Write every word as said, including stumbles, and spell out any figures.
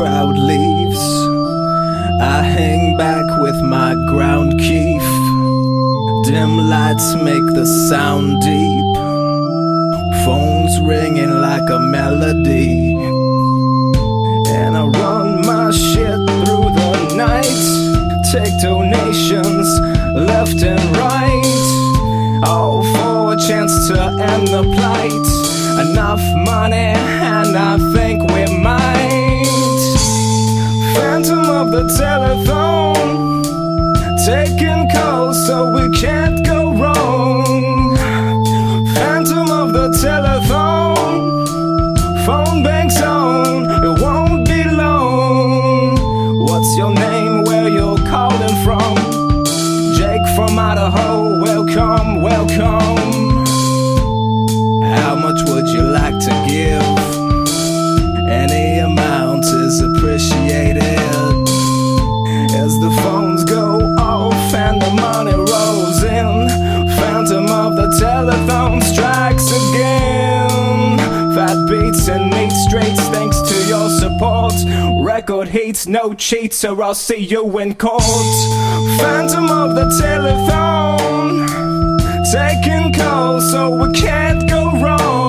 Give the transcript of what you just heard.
crowd leaves, I hang back with my ground keef. Dim lights make the sound deep, phones ringing like a melody, and I run my shit through the night. Take donations left and right, all for a chance to end the plight. Enough money and I think we might. Phantom of the telephone, taking calls so we can't go wrong. Phantom of the telephone, phone banks on, it won't be long. What's your name, where you're calling from? Jake from Idaho, welcome, welcome. How much would you like to give? Any amount is appreciated. As the phones go off and the money rolls in, Phantom of the telephone strikes again. Fat beats and neat streets, thanks to your support. Record heats, no cheats, or I'll see you in court. Phantom of the telephone, taking calls so we can't go wrong.